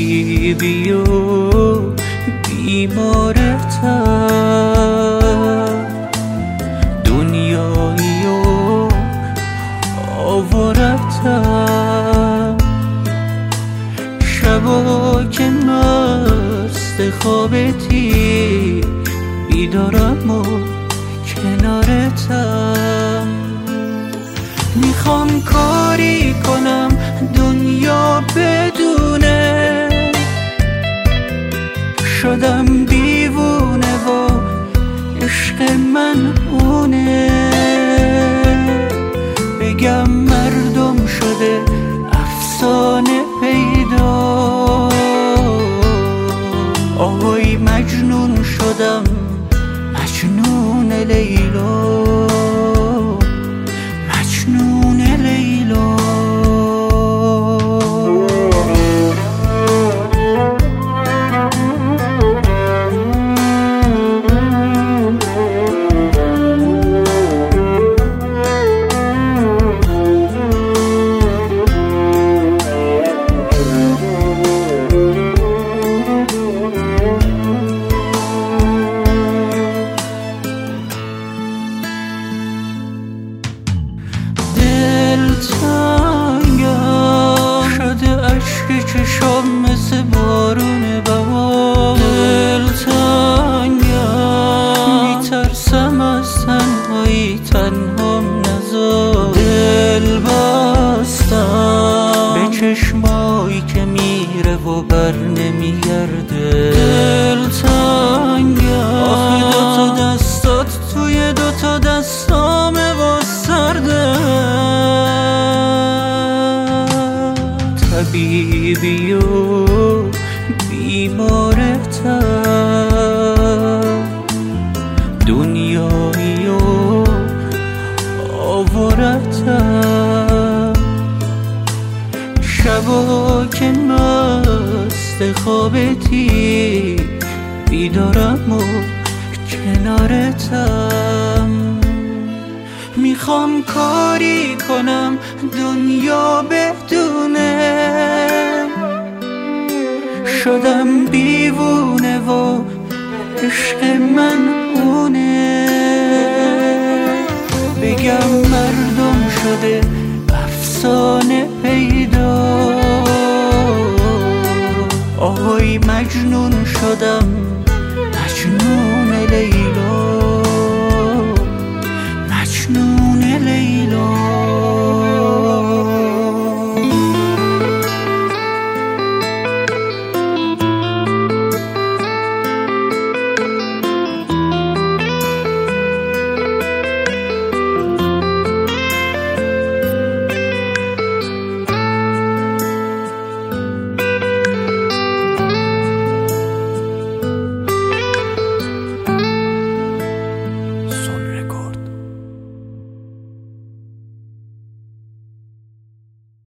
طبیبی و بیمارتم، دنیایی و آوارتم، شبا که مست خوابتی بیدارم و کنارتم. میخوام کاری کنم دنیا بدونه شدم دیوونه و عشق من اونه، بگم مردم شده افسانه پیدا، آهای مجنون شدم مجنون لیلا، مجنون لیلا. دلتنگم شده عشق چشام مثل بارون بهار، دلتنگم میترسم از تنهایی تنهام نذار، دل بستم به چشمایی که میره و بر نمیگرده، دلتنگم آخه دوتا دستات توی دوتا دستامه و سرده، طبیبی و بیمارتم، دنیایی و آوارتم، شبا که مست خوابتی بیدارم و کنارتم. میخوام کاری کنم دنیا بدونه شدم دیوونه و عشق من اونه، بگم مردم شده افسانه پیدا، آهای مجنون شدم